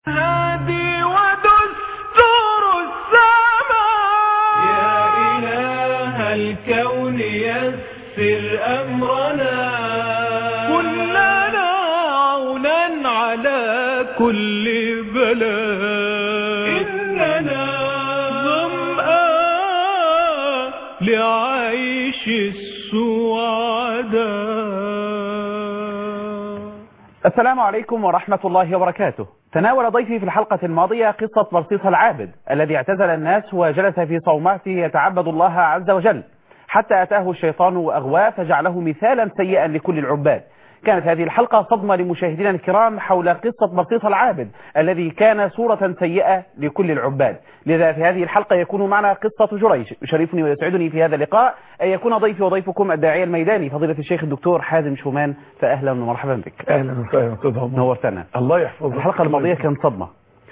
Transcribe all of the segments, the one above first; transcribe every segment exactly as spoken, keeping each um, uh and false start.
هادي ودستور السماء يا إله الكون يسر أمرنا كلنا عونا على كل بلاء إننا ظمآن لعيش السعداء. السلام عليكم ورحمة الله وبركاته. تناول ضيفي في الحلقة الماضية قصة برصيص العابد الذي اعتزل الناس وجلس في صومعته يتعبد الله عز وجل حتى أتاه الشيطان وأغواه فجعله مثالا سيئا لكل العباد. كانت هذه الحلقة صدمة لمشاهدينا الكرام حول قصة برصيص العابد الذي كان صورة سيئة لكل العباد. لذا في هذه الحلقة يكون معنا قصة جريج. يشرفني ويسعدني في هذا اللقاء أن يكون ضيفي وضيفكم الداعية الميداني فضيلة الشيخ الدكتور حازم شومان، فأهلا ومرحبا بك. أهلا وسهلا أستاذ عمر، نورتنا. الله يحفظك. الحلقة الماضية كانت صدمة،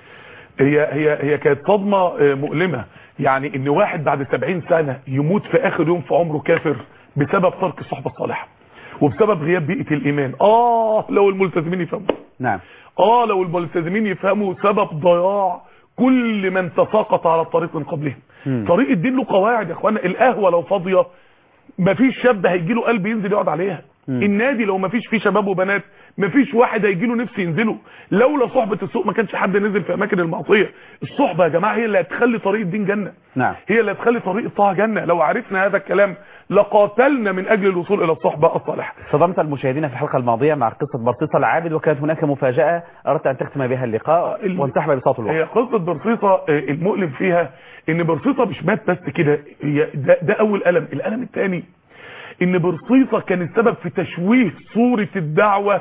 هي هي هي كانت صدمة مؤلمة، يعني إن واحد بعد سبعين سنة يموت في آخر يوم في عمره كافر بسبب ترك الصحبة الصالحة وبسبب غياب بيئة الإيمان. آه لو الملتزمين يفهموا. نعم. آه لو الملتزمين يفهموا سبب ضياع كل من تساقط على الطريق من قبلهم. م. طريق الدين له قواعد يا اخوانا. القهوة لو فاضية مفيش شاب هيجي له قلب ينزل يقعد عليها. م. النادي لو مفيش فيه شباب وبنات مفيش واحد هيجي له نفس ينزله. لولا صحبة السوق ما كانش حد نزل في اماكن المعصية. الصحبة يا جماعة هي اللي هتخلي طريق الدين جنة. نعم. هي اللي هتخلي طريق الطاعة جنة. لو عرفنا هذا الكلام لقاتلنا من اجل الوصول الى الصحبة الصالحة. صدمت المشاهدين في الحلقة الماضية مع قصة برصيصة العابد، وكانت هناك مفاجأة اردت ان تختم بها اللقاء ال... وانتحب بساط الوقت. هي قصة برصيصة المؤلم فيها ان برصيصة مش مات بس كده، ده, ده اول ألم. الألم الثاني ان برصيصة كان السبب في تشويه صورة الدعوة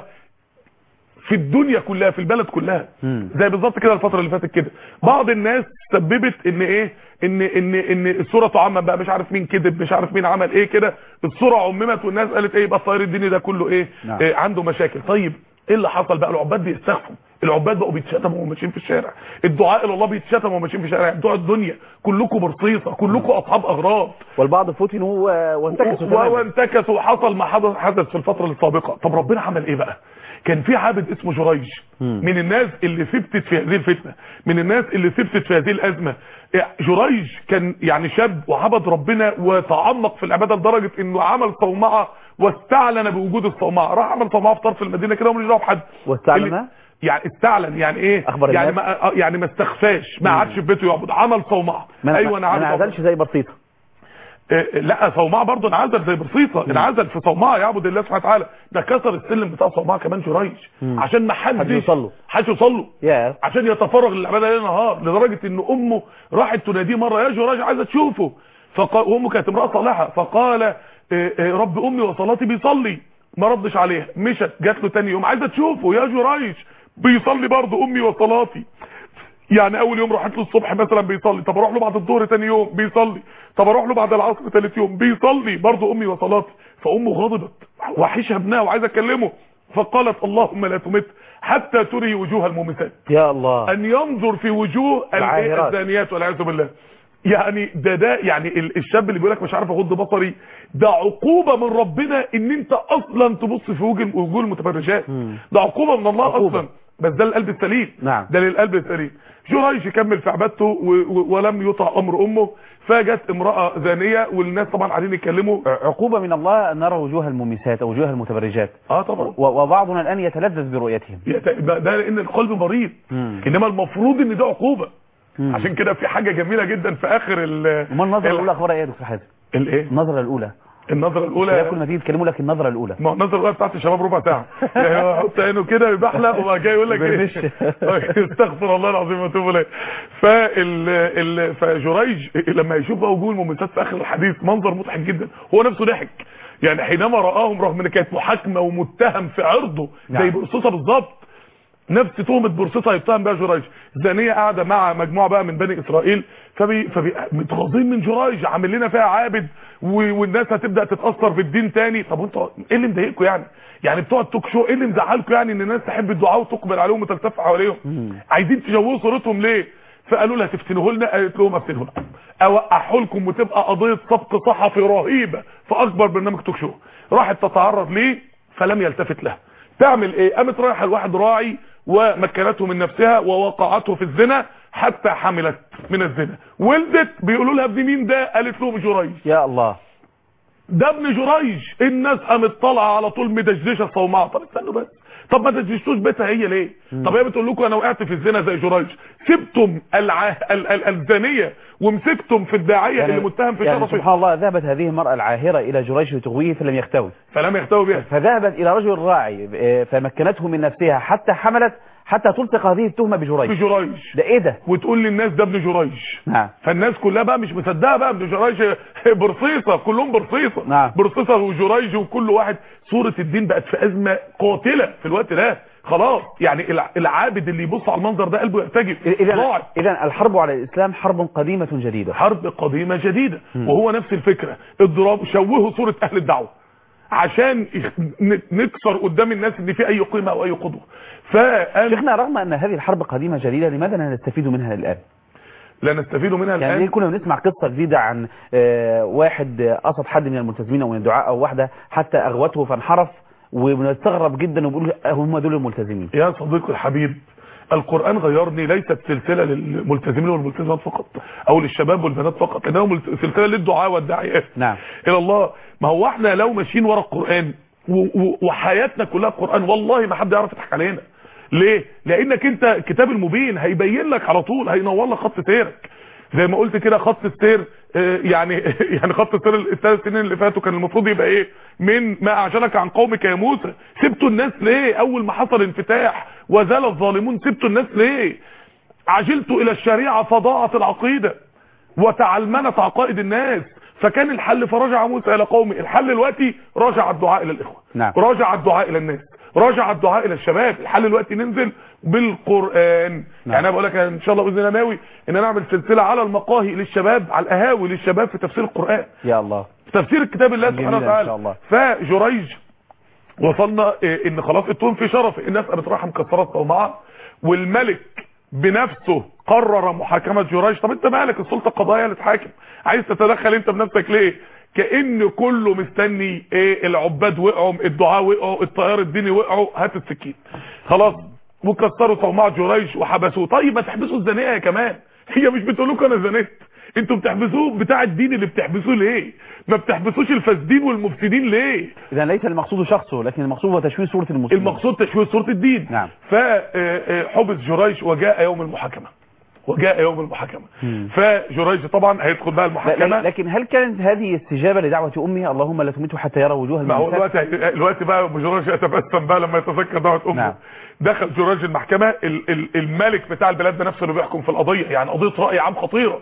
في الدنيا كلها، في البلد كلها. مم. زي بالظبط كده الفترة اللي فاتت كده بعض الناس سببت ان ايه ان ان ان الصورة تعمم بقى، مش عارف مين كذب، مش عارف مين عمل ايه كده، الصورة عممت والناس قالت ايه يبقى الطيار الديني ده كله ايه, نعم. إيه عنده مشاكل. طيب ايه اللي حصل بقى؟ العباد بيستخفوا، العباد بقوا بيتشتموا وماشيين في الشارع، الدعاء الى الله بيتشتموا وماشيين في الشارع، بتوع الدنيا كلكم برصيصة، كلكم اصحاب اغراض، والبعض فتنوا وانتكسوا وانتكسوا وحصل ما حدث في الفترة السابقة. طب ربنا عمل ايه بقى؟ كان في عابد اسمه جريج من الناس اللي ثبتت في هذه الفتنة، من الناس اللي ثبتت في هذه الأزمة. جريج كان يعني شاب وعبد ربنا وتعمق في العبادة لدرجة انه عمل صومعة واستعلن بوجود الصومعة. راح عمل صومعة في طرف المدينة كده ومش دعوه بحد. واستعلن يعني استعلن يعني ايه؟ أخبر يعني ما يعني ما استخفاش، ما قعدش في بيته يعبد، عمل صومعة. ايوه انا ما عزلش زي برصيصة. لا صومعة برضه انعزل زي برصيصة، انعزل في صومعة يعبد الله سبحانه وتعالى. ده كسر السلم بتاع صومعة كمان جريج عشان ما حدش يوصل له حدش يوصل له yeah. عشان يتفرغ للعباده ليل نهار، لدرجه ان امه راحت تناديه مره يا جريج عايزه تشوفه، فقال وامه كانت امراه صالحه، فقال رب امي وصلاتي بيصلي، ما ردش عليها، مشت جات له تاني يوم عايزه تشوفه يا جريج بيصلي برضه امي وصلاتي. يعني اول يوم راحت له الصبح مثلا بيصلي، طب اروح له بعد الظهر ثاني يوم بيصلي، طب اروح له بعد العصر ثالث يوم بيصلي برضه امي وصلاتي. فامه غضبت وحشها ابنها وعايزه تكلمه، فقالت اللهم لا تمت حتى تري وجوه المومسات. يا الله، ان ينظر في وجوه الزانيات والعياذ بالله. يعني ده ده يعني الشاب اللي بيقول لك مش عارف اغض بصري، ده عقوبه من ربنا ان انت اصلا تبص في وجه وجوه المتبرجات. ده عقوبه من الله عقوبة. اصلا، بس ده للقلب السليم. نعم. ده للقلب السليم. جريج يكمل في عبادته ولم يطع امر امه، فجت امراه زانيه والناس طبعا قاعدين يتكلموا. عقوبه من الله ان نرى وجوه المومسات او وجوه المتبرجات. اه طبعا. وبعضنا الان يتلذذ برؤيتهم. ده لان القلب مريض. انما المفروض ان ده عقوبه. مم. عشان كده في حاجه جميله جدا في اخر ال امال النظره الاولى اخبارها ايه يا دكتور حازم؟ الايه؟ النظره الاولى. النظره الاولى كل ما تيجي تكلموا لك النظره الاولى. ما النظره الاولى بتاعت الشباب ربع ساعه يعني يحط عينه كده يبحلق وبعد كده يقول لك ايه استغفر الله العظيم واتوب اليه. فال فجريج لما يشوف بقى وجوه المومسات في اخر الحديث منظر مضحك جدا، هو نفسه ضحك يعني حينما راهم، رغم ان كانت محاكمه ومتهم في عرضه زي برصيصه بالظبط، نفس تهمه برصيصه يتهم بها جريج. زانيه قاعده مع مجموعه بقى من بني اسرائيل، فبي فبي متغاظين من جريج، عامل لنا فيها عابد والناس هتبدا تتاثر في الدين تاني. طب انتوا ايه اللي مضايقكم يعني؟ يعني بتوع التوك شو ايه اللي مزعلكم يعني ان الناس تحب الدعاء وتقبل عليهم وتلتف حواليهم؟ عايزين تجوزوا صورتهم ليه؟ فقالوا لها تفتنوه لنا، قالت لهم افتنوه لكم، اوقعوا لكم وتبقى قضيه سبق صحفي رهيبه في اكبر برنامج توك شو. راحت تتعرض ليه فلم يلتفت لها. تعمل ايه؟ قامت رايحه لواحد راعي ومكنته من نفسها ووقعته في الزنا حتى حملت من الزنا، ولدت بيقولوا لها ابن مين ده؟ قالت لهم جريج. يا الله، ده ابن جريج. الناس قامت طالعه على طول مدشدشه صومعه. طب استنوا بس، طب ما تدشدوش بيتها هي ليه؟ م. طب هي بتقول لكم انا وقعت في الزنا زي جريج، سبتم الع... ال... ال... الزانيه ومسكتم في الداعيه يعني اللي متهم في يعني شرفه. سبحان الله، ذهبت هذه المراه العاهره الى جريج لتغويه فلم يختوي فلم يختوي بها، فذهبت الى رجل راعي فمكنته من نفسها حتى حملت، حتى تلصق هذه التهمه بجريج. بجريج ده ايه ده؟ وتقول للناس ده ابن جريج. نعم. فالناس كلها بقى مش مصدقه بقى ابن جريج، برصيصه كلهم برصيصه. نعم. برصيصه وجريج وكل واحد. صوره الدين بقت في ازمه قاتله في الوقت ده خلاص. يعني العابد اللي يبص على المنظر ده قلبه يرتجف. اذا اذا الحرب على الاسلام حرب قديمه جديده. حرب قديمه جديده. م. وهو نفس الفكره، اضراب شوهوا صوره اهل الدعوه عشان نكسر قدام الناس ان في اي قيمه او اي قدوه. فأنا شيخنا رغم ان هذه الحرب قديمه جديده، لماذا لا نستفيد منها الان؟ لا نستفيد منها الان. يعني كنا بنسمع قصه جديده عن واحد قصد حد من الملتزمين او من الدعاء او واحده حتى اغوته فانحرف، وبنستغرب جدا وبنقول هم دول الملتزمين. يا صديقي الحبيب، القرآن غيرني ليست سلسلة للملتزمين والملتزمات فقط او للشباب والبنات فقط، انها سلسلة للدعاء والداعيات نعم. الى الله. ما هو احنا لو ماشيين ورا القرآن وحياتنا كلها القرآن والله ما حد يعرف يضحك علينا. ليه؟ لانك انت الكتاب المبين هيبين لك على طول، هينور لك خط سيرك زي ما قلت كده. خط السير يعني يعني خط السير الثلاث سنين اللي فاتوا كان المفروض يبقى ايه؟ من ما اعجلك عن قومك يا موسى. سبتوا الناس ليه؟ اول ما حصل انفتاح وزال الظالمون سبتوا الناس ليه؟ عجلتوا الى الشريعه فضاعت العقيده وتعلمنت عقائد الناس، فكان الحل فرجع موسى الى قومه. الحل دلوقتي رجع الدعاء الى الاخوه. نعم. رجع الدعاء الى الناس، رجع الدعاء الى الشباب. الحل دلوقتي ننزل بالقران. نعم. يعني انا بقول لك ان شاء الله باذن الله ناوي ان انا اعمل سلسله على المقاهي للشباب، على القهاوي للشباب في تفسير القران. يا الله، في تفسير الكتاب الله سبحانه وتعالى ان شاء الله. فجريج وصلنا ان خلاص التون في شرف، الناس قامت رايحه مكسره صومعه، والملك بنفسه قرر محاكمه جريج. طب انت مالك؟ السلطه القضائيه اللي تحاكم، عايز تتدخل انت بنفسك ليه؟ كأن كله مستني ايه؟ العباد وقعوا، الدعاء وقعوا، التيار الديني وقعوا، هات السكين خلاص. وكسروا صومعه جريج وحبسوه. طيب ما تحبسوا الزانيه يا كمان، هي مش بتقول لكم انا زنيت، انتوا بتحبسوه بتاع الدين اللي بتحبسوه ليه؟ ما بتحبسوش الفاسدين والمفسدين ليه؟ اذا ليس المقصود شخصه، لكن المقصود هو تشويه صوره المسلمين. المقصود تشويه صوره الدين. نعم. فحبس جريج وجاء يوم المحاكمه. وجاء يوم المحاكمه. فجريج طبعا هيدخل بقى المحاكمه. لكن هل كانت هذه استجابه لدعوه امه اللهم لا تميته حتى يرى وجوه المسلمين؟ ما هو الوقت الوقت بقى جريج يتبسم بقى لما يتذكر دعوه امه. نعم. دخل جريج المحكمه، الملك بتاع البلاد ده نفسه اللي بيحكم في القضيه، يعني قضيه راي عام خطيره.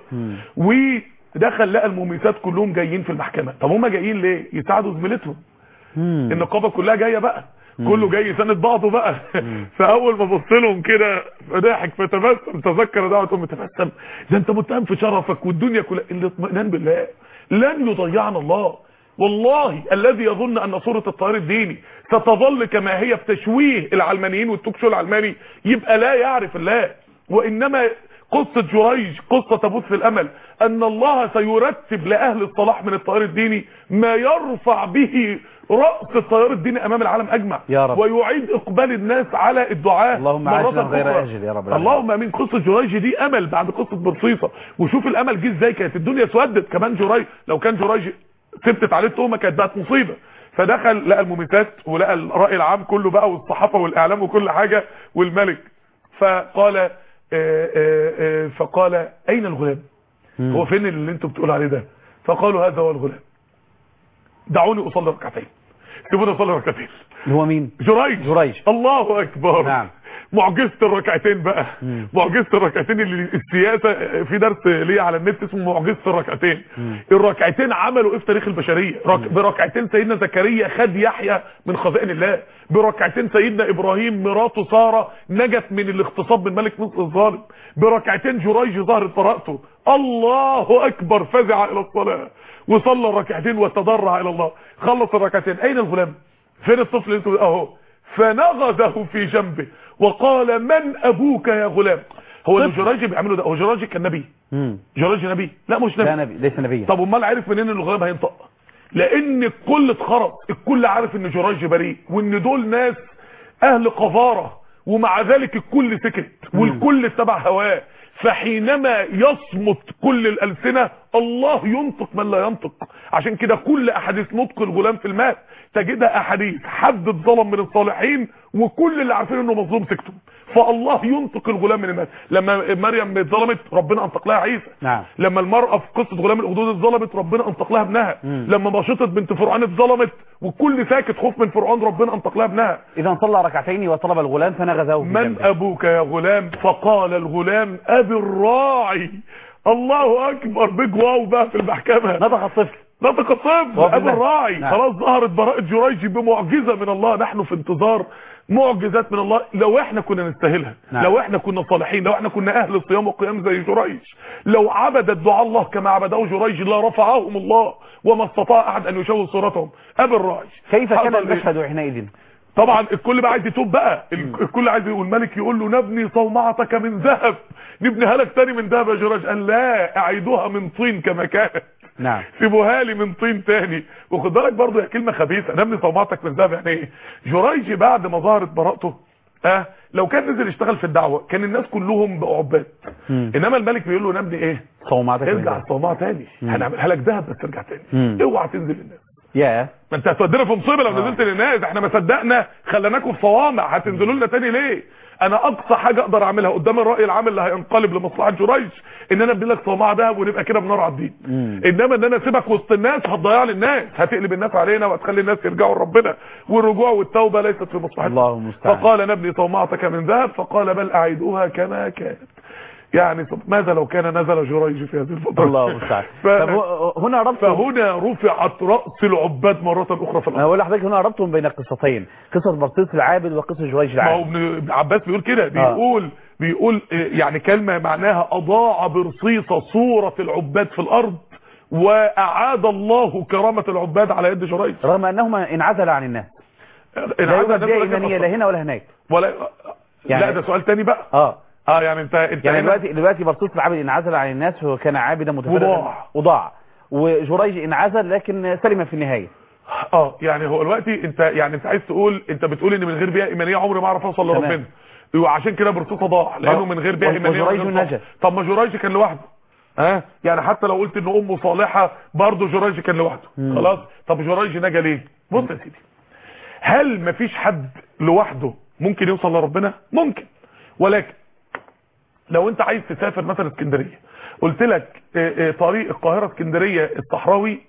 ودخل لقى المميسات كلهم جايين في المحكمه. طب هم جايين ليه؟ يساعدوا زميلتهم. النقابه كلها جايه بقى، كله جاي يساند بعضه بقى. فاول ما بص لهم كده فضحك فتبسم، تذكر دعوه امه تبسم. ده انت متهم في شرفك والدنيا كلها. الاطمئنان بالله لن يضيعنا الله. والله الذي يظن ان صوره التيار الديني ستظل كما هي في تشويه العلمانيين والتوكشو العلماني يبقى لا يعرف الله. وانما قصه جريج قصه تبث في الامل ان الله سيرتب لاهل الصلاح من التيار الديني ما يرفع به رأس التيار الديني امام العالم اجمع، يا رب. ويعيد اقبال الناس على الدعاء. اللهم عاجلا غير اجل يا رب العالمين. اللهم امين. قصه جريج دي امل بعد قصه برصيصه. وشوف الامل جه ازاي، كانت الدنيا اسودت. كمان جريج لو كان جريج ثبتت عليه التهمه كانت بقت مصيبه. فدخل لقى المميتات ولقى الراي العام كله بقى والصحافه والاعلام وكل حاجه والملك. فقال آآ آآ فقال اين الغلام؟ مم. هو فين اللي انتوا بتقولوا عليه ده؟ فقالوا هذا هو الغلام، دعوني اصلي ركعتين. سيبوني اصلي ركعتين. هو مين؟ جريج. جريج. الله اكبر. نعم. معجزه الركعتين بقى. مم. معجزه الركعتين اللي السياسه في درس ليه على النت اسمه معجزه الركعتين. مم. الركعتين عملوا ايه في تاريخ البشريه؟ رك... بركعتين سيدنا زكريا خد يحيى من خزائن الله، بركعتين سيدنا ابراهيم مراته ساره نجت من الاغتصاب من ملك مصر الظالم، بركعتين جريج ظهرت براءته. الله اكبر. فزع الى الصلاه وصلى الركعتين وتضرع الى الله. خلص الركعتين. اين الغلام؟ فين الطفل اللي انتوا اهو؟ فنغزه في جنبه وقال من ابوك يا غلام؟ هو اللي جريج بيعمله ده. هو جريج كان نبي؟ جريج نبي؟ لا مش نبي. لا نبي، ليس نبيا. طب امال عارف منين ان الغلام هينطق؟ لان الكل اتخرط، الكل عارف ان جريج بريء وان دول ناس اهل قذاره ومع ذلك الكل سكت والكل اتبع هواه. فحينما يصمت كل الألسنة الله ينطق من لا ينطق. عشان كده كل احاديث نطق الغلام في الماء تجدها احاديث حد اتظلم من الصالحين وكل اللي عارفين انه مظلوم سكتوا، فالله ينطق الغلام من الماء. لما مريم اتظلمت ربنا انطق لها عيسى. نعم. لما المرأة في قصة غلام الأخدود اتظلمت ربنا انطق لها ابنها. مم. لما باشطت بنت فرعون اتظلمت والكل ساكت خوف من فرعون ربنا انطق لها ابنها. اذا صلى ركعتين وطلب الغلام فنغزه من جنبه. ابوك يا غلام؟ فقال الغلام ابي الراعي. الله اكبر، بيج واو بقى في المحكمة. نطق الطفل نطق الطفل ابي الراعي. نعم. خلاص ظهرت براءة جريج بمعجزة من الله. نحن في انتظار معجزات من الله لو احنا كنا نستاهلها. نعم. لو احنا كنا صالحين، لو احنا كنا اهل الصيام والقيام زي جريج، لو عبد الدعاء الله كما عبده جريج لا رفعهم الله وما استطاع احد ان يشوه صورتهم. ابي الراعي. كيف كان المشهد حينئذ؟ طبعا الكل بقى عايز يتوب بقى، الكل عايز يقول الملك يقول له نبني صومعتك من ذهب، نبنيها لك تاني من ذهب يا جريج. قال لا، اعيدوها من طين كما كانت. نعم. سيبوها لي من طين تاني. وخد بالك برضه هي كلمه خبيثه، نبني صومعتك من ذهب يعني ايه؟ جريج بعد ما ظهرت براءته اه لو كان نزل يشتغل في الدعوه كان الناس كلهم بقوا عباد. انما الملك بيقول له نبني ايه؟ صومعتك. ارجع الصومعه تاني، هنعملها لك ذهب بس ارجع تاني. اوعى تنزل للناس. يا ما انت هتودينا في مصيبه لو نزلت للناس. احنا ما صدقنا خليناكم في صوامع، هتنزلوا لنا تاني ليه؟ انا اقصى حاجه اقدر اعملها قدام الراي العام اللي هينقلب لمصلحه جريج ان انا ابني لك صومعه دهب ونبقى كده بنار على الدين. انما ان انا اسيبك وسط الناس هتضيع لي الناس، هتقلب الناس علينا وهتخلي الناس يرجعوا لربنا، والرجوع والتوبه ليست في مصلحتنا. الله المستعان. فقال نبني صومعتك من ذهب، فقال بل اعيدوها كما كانت. يعني ماذا لو كان نزل جريج في هذه الفترة؟ الله المستعان. ف... هنا ربط فهنا رفعت رأس العباد مرة أخرى في الأرض. أنا أقول لحضرتك هنا ربطهم بين قصتين، قصة برصيص العابد وقصة جريج العابد. ما هو ابن عباس بيقول كده، بيقول آه. بيقول يعني كلمة معناها أضاع برصيص صورة العباد في الأرض وأعاد الله كرامة العباد على يد جريج، رغم أنهما انعزل عن الناس. لا يوجد بيئة إيمانية لا هنا ولا هناك. ولا يعني لا ده سؤال تاني بقى. اه اه يعني انت انت يعني دلوقتي دلوقتي برصيص العابد انعزل عن الناس وهو كان عابدا متفردا وضاع وضاع، وجريج انعزل لكن سلم في النهايه. اه يعني هو دلوقتي انت يعني انت عايز تقول، انت بتقول ان من غير بيئه ايمانيه عمري ما اعرف اوصل لربنا، وعشان كده برصيص ضاع لانه من غير بيئه ايمانيه. وجريج نجا. طب ما جريج كان لوحده. ها آه؟ يعني حتى لو قلت ان امه صالحه برضه جريج كان لوحده. مم. خلاص. طب جريج نجا ليه؟ بص يا سيدي، هل مفيش حد لوحده ممكن يوصل لربنا؟ ممكن، ولكن لو انت عايز تسافر مثلا اسكندريه، قلت لك طريق القاهره اسكندريه الصحراوي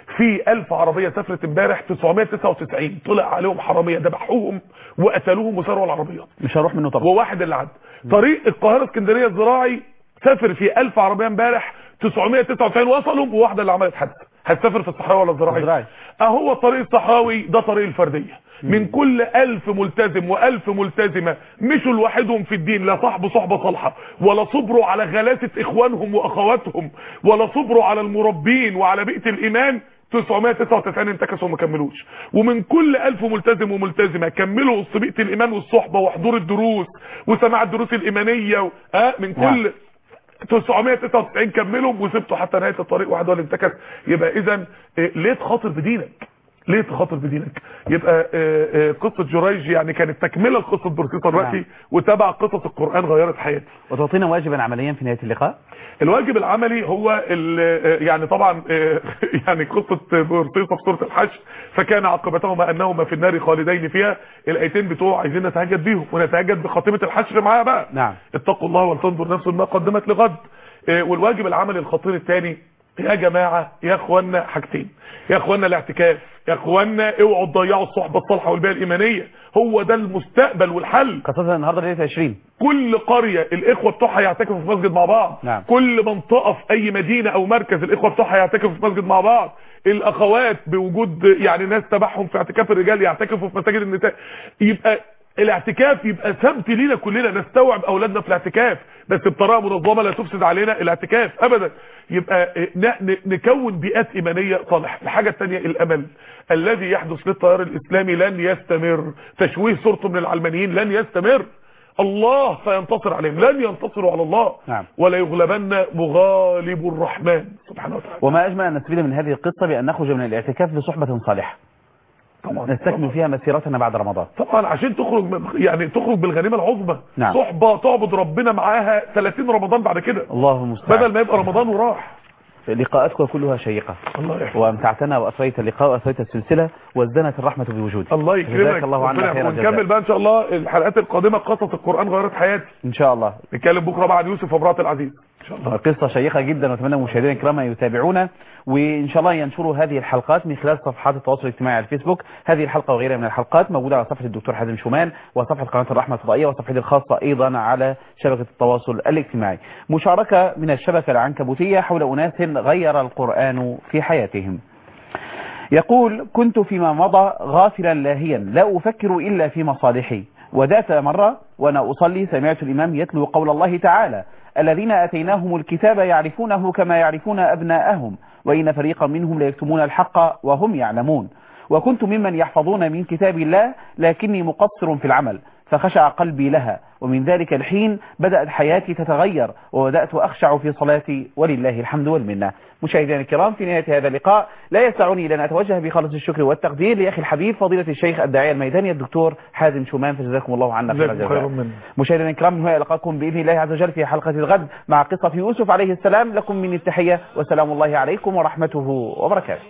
في ألف عربيه سافرت امبارح، تسعمية وتسعة وتسعين طلع عليهم حراميه ذبحوهم وقتلوهم وسرقوا العربيات، مش هروح منه طبعا، وواحد اللي عدى. طريق القاهره اسكندريه الزراعي سافر في ألف عربيه امبارح، تسعمية وتسعة وتسعين وصلوا وواحده اللي عملت حادثه. هتسافر في الصحراوي ولا الزراعي؟ اهو الطريق الصحراوي ده طريق الفرديه. من كل ألف ملتزم وألف ملتزمة مشوا لوحدهم في الدين، لا صاحبوا صحبة صالحة ولا صبروا على غلاسة إخوانهم وأخواتهم ولا صبروا على المربين وعلى بيئة الإيمان، تسعمية وتسعة وتسعين انتكسوا وما كملوش. ومن كل ألف ملتزم وملتزمة كملوا وسط بيئة الإيمان والصحبة وحضور الدروس وسماع الدروس الإيمانية و... آه من كل تسعمية وتسعة وتسعين كملوا وسبتوا حتى نهاية الطريق واحد ولا انتكس. يبقى إذا ليه تخاطر بدينك؟ ليه تخاطر بدينك؟ يبقى آآ آآ قصة جريج يعني كانت تكملة لقصة برصيصة دلوقتي، نعم. وتبع قصص القرآن غيرت حياتي. وتعطينا واجبا عمليا في نهاية اللقاء؟ الواجب العملي هو يعني طبعا يعني قصة برصيصة في سورة الحشر، فكان عاقبتهما انهما في النار خالدين فيها. الايتين بتوع عايزين نتهجد بيهم ونتهجد بخاتمة الحشر معاها بقى. نعم. اتقوا الله ولتنظر نفس ما قدمت لغد. والواجب العملي الخطير الثاني يا جماعة يا اخوانا حاجتين، يا اخوانا الاعتكاف، يا اخوانا اوعوا تضيعوا الصحبة الصالحة والبيئة الإيمانية، هو ده المستقبل والحل. خاصة النهارده ليلة عشرين، كل قرية الاخوة بتوعها يعتكفوا في مسجد مع بعض. نعم. كل منطقة في اي مدينة او مركز الاخوة بتوعها يعتكفوا في مسجد مع بعض. الاخوات بوجود يعني ناس تبعهم في اعتكاف الرجال يعتكفوا في مساجد النساء. يبقى الاعتكاف يبقى سبت لينا كلنا، نستوعب اولادنا في الاعتكاف بس بطريقه منظمه لا تفسد علينا الاعتكاف ابدا. يبقى نكون بيئات ايمانيه صالحه. الحاجه الثانيه الامل الذي يحدث للتيار الاسلامي لن يستمر، تشويه صورته من العلمانيين لن يستمر، الله سينتصر عليهم، لن ينتصروا على الله. نعم. ولا يغلبن مغالب الرحمن سبحانه وتعالى. وما اجمل ان نستفيد من هذه القصه بان نخرج من الاعتكاف لصحبه صالحه. طبعا نستكمل طبعا. فيها مسيرتنا بعد رمضان. طبعا عشان تخرج يعني تخرج بالغنيمه العظمى. نعم. صحبه تعبد ربنا معاها ثلاثين رمضان بعد كده، الله المستعان. بدل ما يبقى رمضان وراح. لقاءاتكم كلها شيقة، الله يحفظك، وامتعتنا وأثريت اللقاء وأثريت السلسلة وازدنت الرحمة بوجودك. الله يكرمك. جزاك الله عنا خير الجزاء. ونكمل بقى ان شاء الله الحلقات القادمه. قصص القرآن غيرت حياتي إن شاء الله. نتكلم بكره بقى عن يوسف وامرأة العزيز ان شاء الله. قصة شيقة جدا، واتمنى مشاهدينا الكرام يتابعونا، وإن شاء الله ينشروا هذه الحلقات من خلال صفحات التواصل الاجتماعي على الفيسبوك. هذه الحلقة وغيرها من الحلقات موجودة على صفحة الدكتور حازم شومان وصفحة قناة الرحمة الفضائية وصفحتي الخاصة أيضا على شبكة التواصل الاجتماعي. مشاركة من الشبكة العنكبوتية حول أناس غير القرآن في حياتهم. يقول: كنت فيما مضى غافلا لاهيا لا أفكر إلا في مصالحي، وذات مرة وأنا أصلي سمعت الإمام يتلو قول الله تعالى: الذين آتيناهم الكتاب يعرفونه كما يعرفون أبناءهم وإن فريقا منهم ليكتمون الحق وهم يعلمون. وكنت ممن يحفظون من كتاب الله لكني مقصر في العمل، فخشع قلبي لها، ومن ذلك الحين بدأت حياتي تتغير وبدأت أخشع في صلاتي ولله الحمد والمنة. مشاهدينا الكرام، في نهاية هذا اللقاء لا يسعني إلا أن أتوجه بخالص الشكر والتقدير لأخي الحبيب فضيلة الشيخ الداعية الميداني الدكتور حازم شومان، فجزاكم الله عنا خير الجزاء. مشاهدينا الكرام، من هنا ألقاكم بإذن الله عز وجل في حلقة الغد مع قصة يوسف عليه السلام. لكم من التحية وسلام الله عليكم ورحمته وبركاته.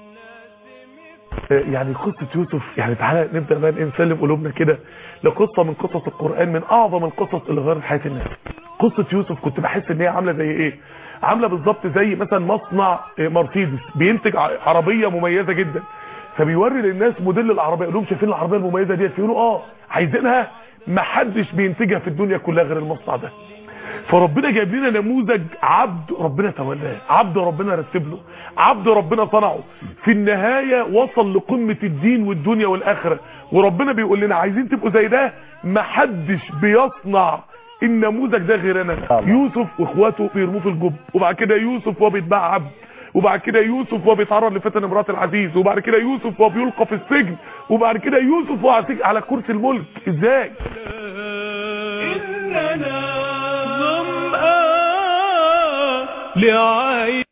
يعني قصة يوسف، يعني تعالى نبدأ بقى نسلم قلوبنا كده لقصة من قصص القرآن، من أعظم القصص اللي غيرت حياة الناس. قصة يوسف كنت بحس إن هي عاملة زي إيه؟ عاملة بالظبط زي مثلا مصنع مرسيدس بينتج عربية مميزة جدا، فبيوري للناس موديل العربية، يقول لهم شايفين العربية المميزة ديت؟ فيقولوا اه عايزينها، محدش بينتجها في الدنيا كلها غير المصنع ده. فربنا جايب لنا نموذج عبد ربنا تولاه، عبد ربنا رتب له، عبد ربنا صنعه، في النهاية وصل لقمة الدين والدنيا والآخرة. وربنا بيقول لنا عايزين تبقوا زي ده؟ محدش بيصنع النموذج ده غيرنا. يوسف واخواته بيرموه في الجب، وبعد كده يوسف وهو بيتباع عبد، وبعد كده يوسف وهو بيتعرض لفتن امرأة العزيز، وبعد كده يوسف وهو بيلقى في السجن، وبعد كده يوسف وهو على كرسي الملك. ازاي؟ إننا ظمآن لعين